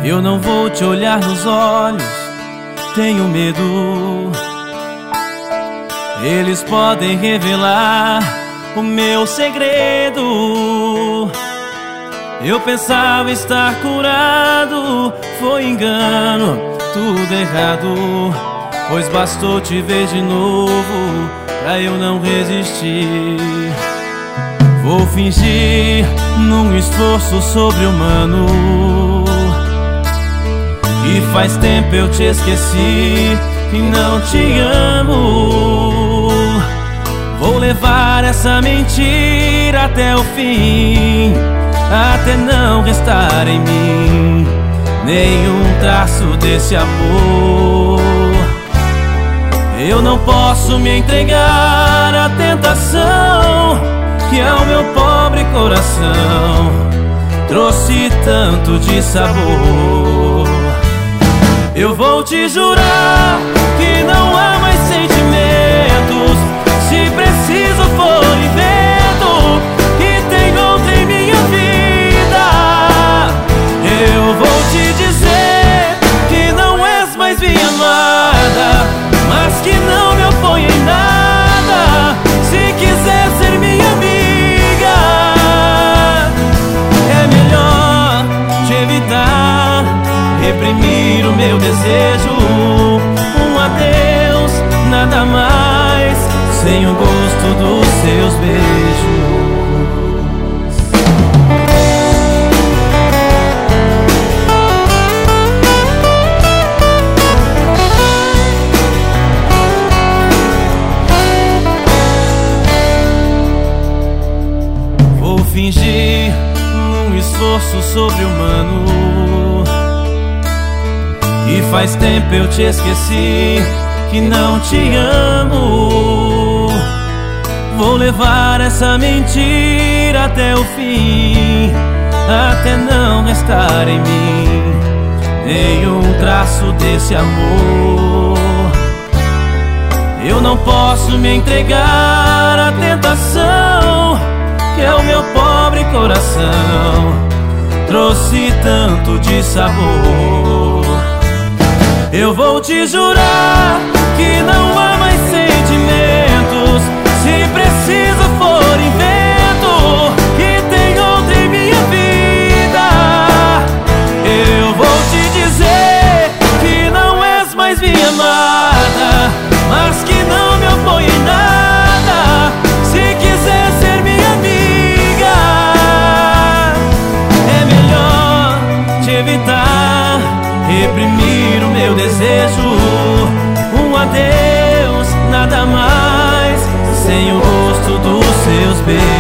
Eu não vou te olhar nos olhos, tenho medo. Eles podem revelar o meu segredo. Eu pensava estar curado, foi engano, tudo errado. Pois bastou te ver de novo pra eu não resistir. Vou fingir num esforço sobre-humano que faz tempo eu te esqueci e não te amo. Vou levar essa mentira até o fim, até não restar em mim nenhum traço desse amor. Eu não posso me entregar à tentação que ao meu pobre coração trouxe tanto de sabor. Eu vou te jurar que não há mais sentimentos, se preciso for invento que tem outra em minha vida. Eu vou te dizer que não és mais minha amada, mas que não me opõe em nada. Se quiser ser minha amiga, é melhor te evitar, reprimir o meu desejo. Um adeus, nada mais, sem o gosto dos seus beijos. Vou fingir num esforço sobre-humano que faz tempo eu te esqueci, que não te amo. Vou levar essa mentira até o fim, até não restar em mim nenhum traço desse amor. Eu não posso me entregar à tentação que é o meu pobre coração trouxe tanto de sabor. Eu vou te jurar que não há mais sentimentos, se preciso for invento que tem outra em minha vida. Eu vou te dizer que não és mais minha amada, mas que não me opõe em nada. Se quiser ser minha amiga, é melhor te evitar, reprimir o meu desejo. Um adeus, nada mais, sem o gosto dos seus beijos.